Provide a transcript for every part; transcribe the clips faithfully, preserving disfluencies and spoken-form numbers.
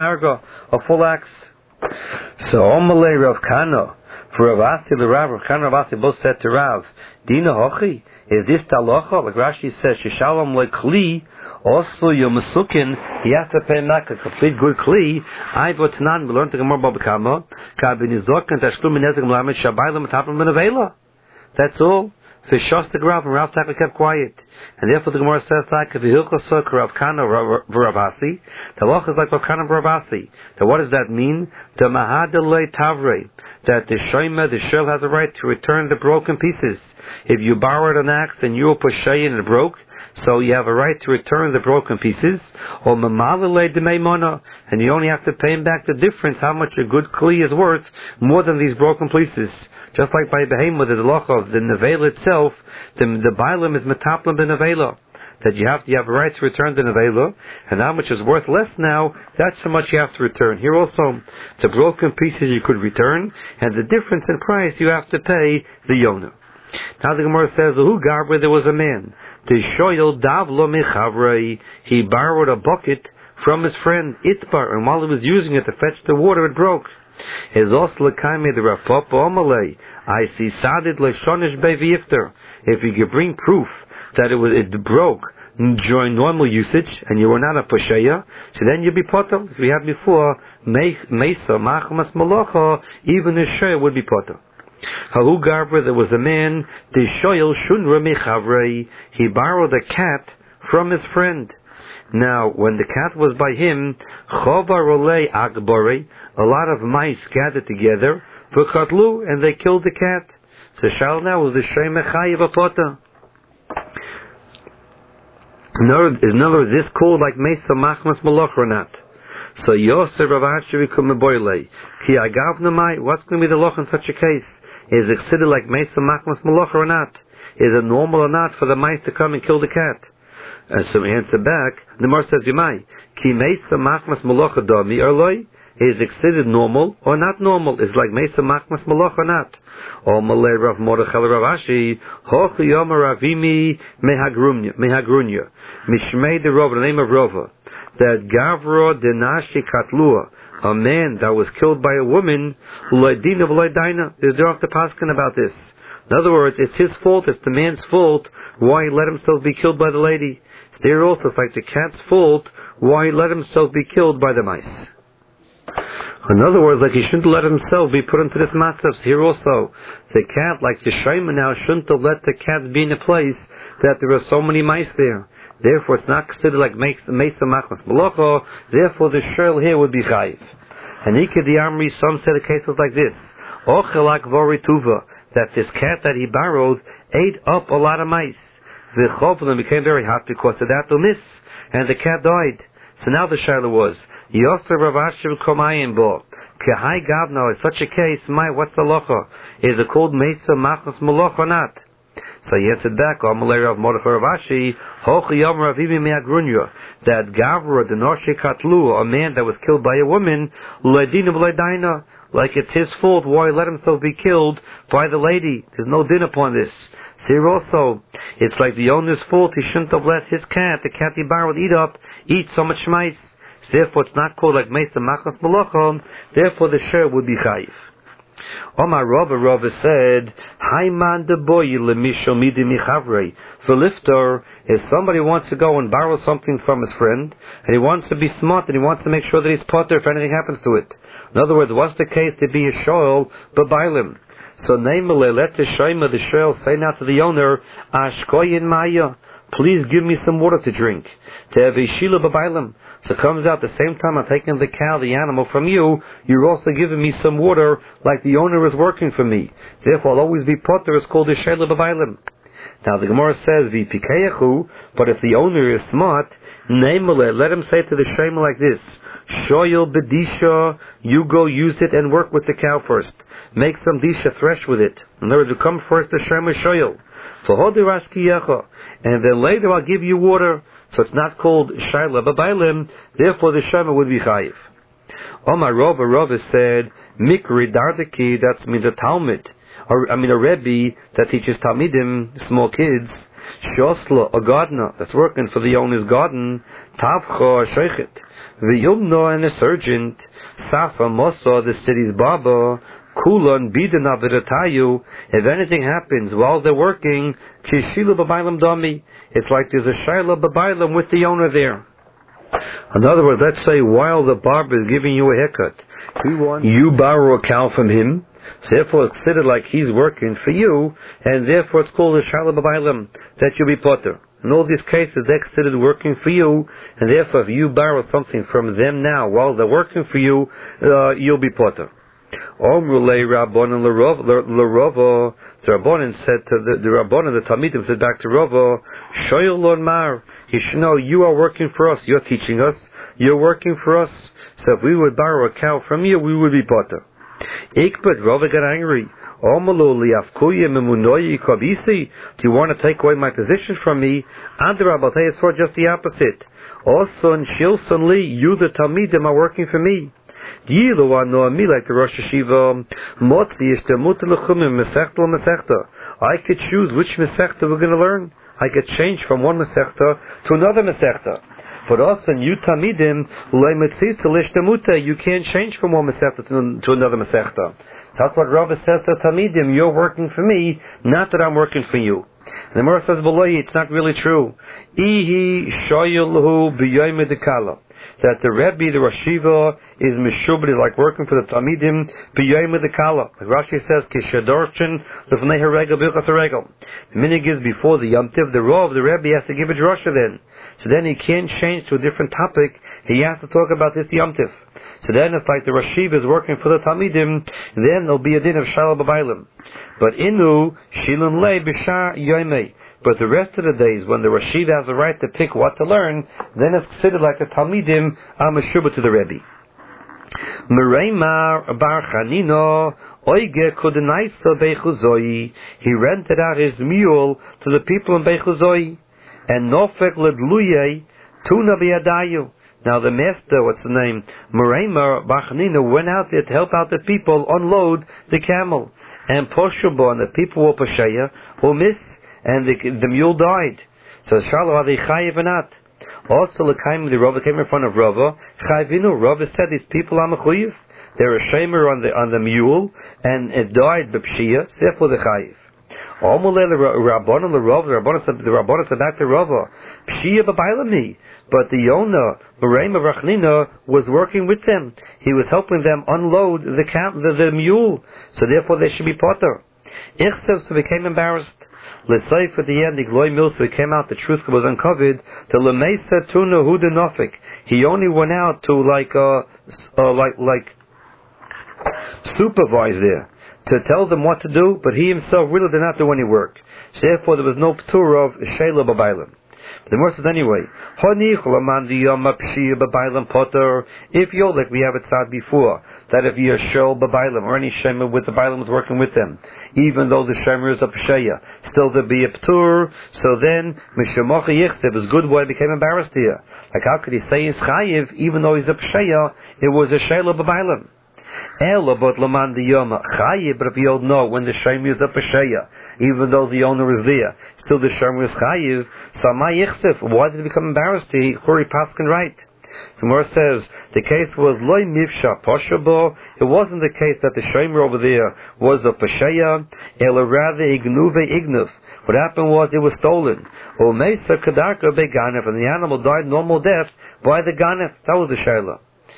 Argo, a full axe. So Omalei Rav Kana, for Rav Asi the Rav, Rav Kana Rav Asi both said to Rav, Dina Hochi, is this Talocha? Like Rashi says, Shishalom le Kli, also your Masukin, you have to pay back a complete good Kli. I got Tanan, we learned the Gemara Babakama, Kabinizok and Tashlum Nezek Mlamed Shabaylam Taplam Ben Avela. That's all. Fishos the Rav, and Rav Taka kept quiet. And therefore the Gemara says like, if you hilchosok Rav Kana Rav Asi, the Loch is like Rav Kana Rav Asi. So what does that mean? The Mahadalei Tavre, that the Shoima, the Shel has a right to return the broken pieces. If you borrowed an axe and you were pushay and it broke, so you have a right to return the broken pieces. Or Mamalei Demeimona, and you only have to pay him back the difference, how much a good Kli is worth, more than these broken pieces. Just like by Behemoth, the loch of the Nevela itself, the, the Bailam is Metaplam the Nevela. That you have, you have a right to return the Nevela, and how much is worth less now, that's how much you have to return. Here also, the broken pieces you could return, and the difference in price you have to pay the Yonah. Now the Gemara says, Who Gabra, there was a man, the Shoyel Davlo Mechavrei, he borrowed a bucket from his friend Itbar, and while he was using it to fetch the water, it broke. Is also lekaime the Rafapa Omalei. I see sadid leshonish bevifter. If you could bring proof that it was it broke during normal usage and you were not a posheya, so then you'd be potter. As we had before, mesa machmas malacha, even the shaya would be potter. Hahu Garbra, there was a man, the shoyel shunra mechavrei. He borrowed a cat from his friend. Now, when the cat was by him, chovarolei akbore, a lot of mice gathered together, v'katlu, and they killed the cat. So shall now was the shem mechayiv apota. In other words, is this called like mesa machmas malach or not? So Yosef Rav Ashi v'kum meboilei ki agavnamai. What's going to be the loch in such a case? Is it considered like mesa machmas malach or not? Is it normal or not for the mice to come and kill the cat? And so we answer back, the Gemara says, Yimai, ki mesa machmas malach adami erloi? Is it considered normal or not normal? Is it like mesa machmas malach or not? O malei Rav Mordechai Rav Ashi, hochi yomer ravimi mehagrunya, mehagrunya, mishmei de Rova, the name of Rova, that Gavro denashi katlua, a man that was killed by a woman, loidina v'loidaina, is there after paskin about this? In other words, it's his fault, it's the man's fault, why he let himself be killed by the lady. There also, it's like the cat's fault, why he let himself be killed by the mice. In other words, like he shouldn't let himself be put into this matzav. Here also, the cat, like the Shema now, shouldn't have let the cat be in a place that there are so many mice there. Therefore, it's not considered like mesa machmas malacha. Therefore, the shell here would be chayiv. And Ika the Amri, some say the case was like this: Ochelak vorituva, that this cat that he borrowed ate up a lot of mice. The Choflim became very hot because of that illness, and the cat died. So now the shaila was, Yosef Rav Ashi v'komayim bo, Kehai Gavna, in such a case, my, what's the locha? Is it called Mesa Machmas Malach or not? So he answered back, Amalei Rav Mordechai Rav Ashi, Hochi Yom Ravimi Me'agrunya, that Gavra, the Noshi Katlu, a man that was killed by a woman, Leidina v'leidaina, like it's his fault why he let himself be killed by the lady. There's no din upon this. Here also, it's like the owner's fault, he shouldn't have let his cat, the cat he borrowed, eat up, eat so much mice. Therefore, it's not called like Mesa Machmas Malachon, therefore the share would be chayiv. Omar Rava Rava said, Haiman de boy lemisho midi michavrei. For lifter, if somebody wants to go and borrow something from his friend, and he wants to be smart, and he wants to make sure that he's potter if anything happens to it. In other words, what's the case to be a shoel, b'bailim? So namely, let the shayma, the shoel, say now to the owner, Ashkoyin maya, please give me some water to drink. To have a shila b'bailim. So it comes out the same time I'm taking the cow, the animal from you, you're also giving me some water like the owner is working for me. Therefore, I'll always be potter. It's called the shayla b'bailim. Now the Gemara says, V'pikeyachu, but if the owner is smart, namely, let him say to the shayma like this, Shoyel b'disha, you go use it and work with the cow first. Make some disha, thresh with it. In other words, you come first to shayma shoyel. And then later I'll give you water. So it's not called Shaila B'Bailim, therefore the Shema would be Chayiv. Omar Rava Rava said, Mikri Dardaki, that means a Talmud, or I mean a Rebbe that teaches Talmidim, small kids, Shosla, a gardener that's working for the owner's garden, Tavcha, a Sheichet, V'yumno and a sergeant, Safa Mosa, the city's Baba, Kulon Bidin Avidatayu, if anything happens while they're working, Kishilu Babailam Dami, it's like there's a Shaila Babailam with the owner there. In other words, let's say while the barber is giving you a haircut, he wants you borrow a cow from him, so therefore it's considered like he's working for you, and therefore it's called a Shaila Babailam, that you'll be potter. In all these cases, they're considered working for you, and therefore if you borrow something from them now while they're working for you, uh, you'll be potter. Omrulei Rabbanan L'Rova. So Rabbanan said to the, the Rabbanan, the Talmidim said back to Rava, Shoyel Lon Mar. He should know you are working for us. You're teaching us. You're working for us. So if we would borrow a cow from you, we would be potter. Ikbet Rava got angry. Omaloli Afkuye Memunoi Kabisi. Do you want to take away my position from me? Adrab, I'll tell you just the opposite. Also, Shilson Li, you the Talmidim are working for me. Yilu ano me like the Rosh Hashiva. Motzi is the mutalachumim mesechta mesechta. I could choose which mesechta we're going to learn. I could change from one mesechta to another mesechta. But also in you tamidim leimetzitz lishtamuta, you can't change from one mesechta to, to another mesechta. So that's what Rava says to tamidim. You're working for me, not that I'm working for you. And the Gemara says below, it's not really true. Ihi shoyulhu b'yoyim dekala. That the Rebbe, the Rosh Hashiva, is mishubed, is like working for the Talmidim, b'yoyim dekala. Like Rashi says, kishadorshin l'fnei haregel b'ilchas haregel. The minig is before the Yom Tiv, the Rov, the Rebbe has to give a drasha then. So then he can't change to a different topic. He has to talk about this Yom Tiv. So then it's like the Rosh Hashiva is working for the Talmidim, then there'll be a din of Shalom B'Bailim. But inu shilun lei b'shar yomei. But the rest of the days, when the Rosh Hashiva has the right to pick what to learn, then it's considered like the Talmidim are meshubah to the Rebbe. Mereimar bar Chanino oige kudenaisa beichuzoi. He rented out his mule to the people in Beichuzoi. And nofek ledluye tuna biadayu. Now the master, what's the name? Mereimar bar Chanino went out there to help out the people unload the camel. And poshubo, and the people were pasheya, or miss, and the, the mule died. So Shalom, are they chayiv or not? Also, the Rava came in front of Rava. Chayvinu, Rava said these people are mechuyev. They're a shamer on the on the mule, and it died b'pshia. Therefore, the chayiv. Omulei the Rabbanan the Rava. The Rabbanan said the Rabbanan said back to Rava, pshia b'bailami. But the owner, Mereimar Rachnina, was working with them. He was helping them unload the camp, the, the mule. So therefore, they should be potter. Ichsev, so became embarrassed. L'seif at the end, the gloy mil, so it came out, the truth was uncovered. The lemeisa tuna huda nofik. He only went out to like, uh, uh, like, like, supervise there, to tell them what to do, but he himself really did not do any work. So therefore, there was no ptur of sheila b'bailam. The Gemara says anyway, if you're like we have it said before, that if you're shel b'bailam or any shemer with the bailam is working with them, even though the shemer is a psheya, still there be a ptur. So then mishamocha yichsev is good. Why he became embarrassed here? Like how could he say he's chayiv even though he's a psheya? It was a shela b'bailam. Ela but laman the yoma chayiv, but if you don't know when the shemer is a psheya, even though the owner is there, still the shemer is chayiv. So my yichsev, why did he become embarrassed? He churi paskin right. So Mor says the case was loy mifsha poshabo. It wasn't the case that the shemer over there was a psheya. Ela rather ignuve ignuv. What happened was it was stolen. Or mesa kadarka beganef, and the animal died normal death by the ganef. That was the shayla.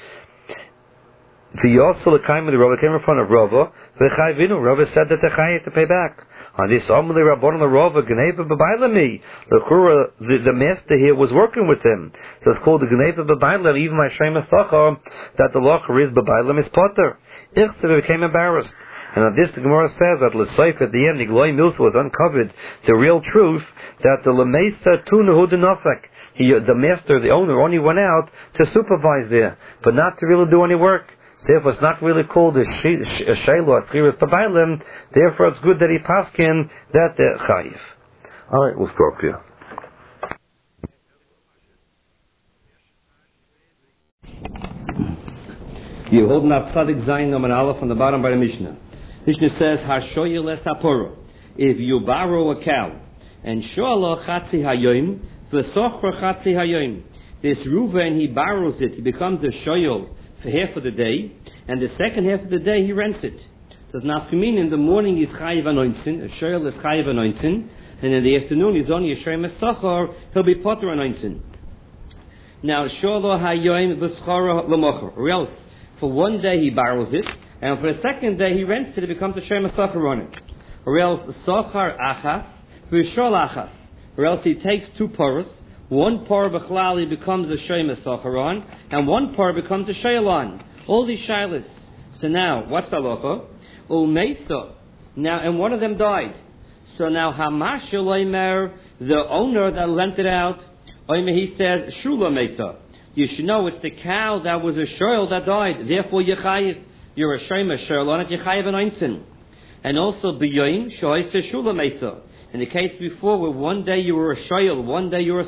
The Yosel came the Rava came in front of Rava. The Chayvinu Rava said that the Chay had to pay back. On this Amli Rabbon the Rava Gneva B'Bailami. The Kura, the the master here was working with him, so it's called the Gneva B'Bailam. Even my Shema Sacha that the Locher is B'Bailam is Potter. Ichsev became embarrassed. And on this the Gemara says that L'Seif at the end the Gloy Milsa was uncovered the real truth that the Lemesa Tunahu Denofek. He, the master, the owner, only went out to supervise there, but not to really do any work. Therefore, it's not really called a shayla, a schiras b'bailim. Therefore, it's good that he paskin that the chayiv. All right, we'll stop here. You hold up Tzadik Zayin Nomen Aleph on the bottom by the Mishnah. Mishnah says, "Hashoye lesaporo." If you borrow a cow and shoalo chatzi hayoim, v'sochra chatzi hayoim, This Reuven, he borrows it, he becomes a shoyel for half of the day, and the second half of the day he rents it. So it's nafkamin, in the morning he's chayiv anointin, a shoyel is chayiv anointin, and in the afternoon he's only a shoyel mesachar, he'll be potter anointin. Now, sholo hayoim v'schara l'mocher, or else for one day he borrows it, and for the second day he rents it, it becomes a shoyel mesachar on it. Or else sochar achas v'shol achas, or else he takes two poros. One par b'chlali becomes a shoyel mesachar on, and one par becomes a shoyel on. All these shilas. So now, what's the halacha? Umeisa. Now, and one of them died. So now, Hamash Oimer, the owner that lent it out, Oimer, he says, Shula Mesa. You should know it's the cow that was a shoyel that died. Therefore, Yechayiv. You're a shoyel shoyel on it, Yechayiv and Einstein. And also, B'yoim, Shoyse Shula Mesa. In the case before, where one day you were a shoyel, one day you were a